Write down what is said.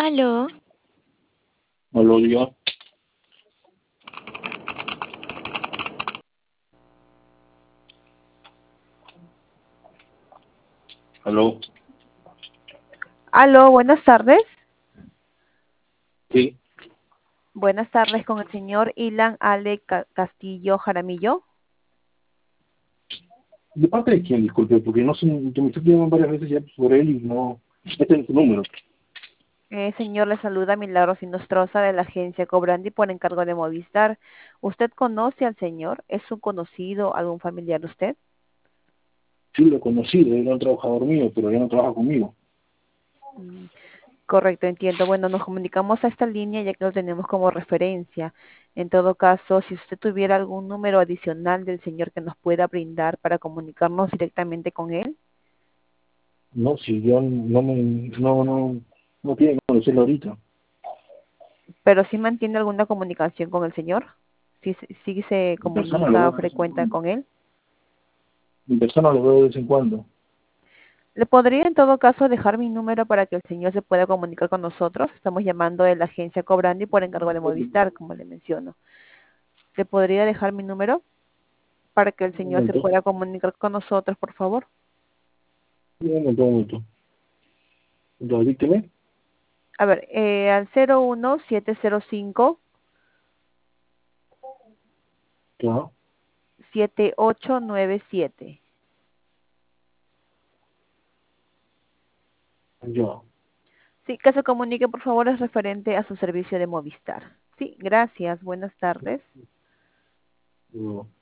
Aló, No lo digo. Aló. Aló, buenas tardes. Sí. Buenas tardes con el señor Ilan Ale Castillo Jaramillo. ¿De parte de quién? Disculpe, porque no sé, que me estoy llamando varias veces ya por él y no. Este es su número. Señor, le saluda Milagros Inostroza de la agencia Cobrandi por encargo de Movistar. ¿Usted conoce al señor? ¿Es un conocido, algún familiar de usted? Sí, lo conocí, era un trabajador mío, pero ya no trabaja conmigo. Mm, Correcto, entiendo. Bueno, nos comunicamos a esta línea ya que lo tenemos como referencia. En todo caso, si usted tuviera algún número adicional del señor que nos pueda brindar para comunicarnos directamente con él. No, si yo no tiene que conocerlo ahorita. Pero sí mantiene alguna comunicación con el señor, sí se En persona lo comunica veo de vez en frecuente cuando. con él. En persona lo veo de vez en cuando. ¿Le podría en todo caso dejar mi número para que el señor se pueda comunicar con nosotros? Estamos llamando de la agencia Cobrandi por encargo de Movistar, como le menciono. ¿Le podría dejar mi número para que el Un señor se momento, pueda comunicar con nosotros, por favor? un momento. Entonces, dícteme. A ver, al 01705 Ya, 7897. ya. Sí, que se comunique, por favor, es referente a su servicio de Movistar. Sí, gracias. Buenas tardes. Ya.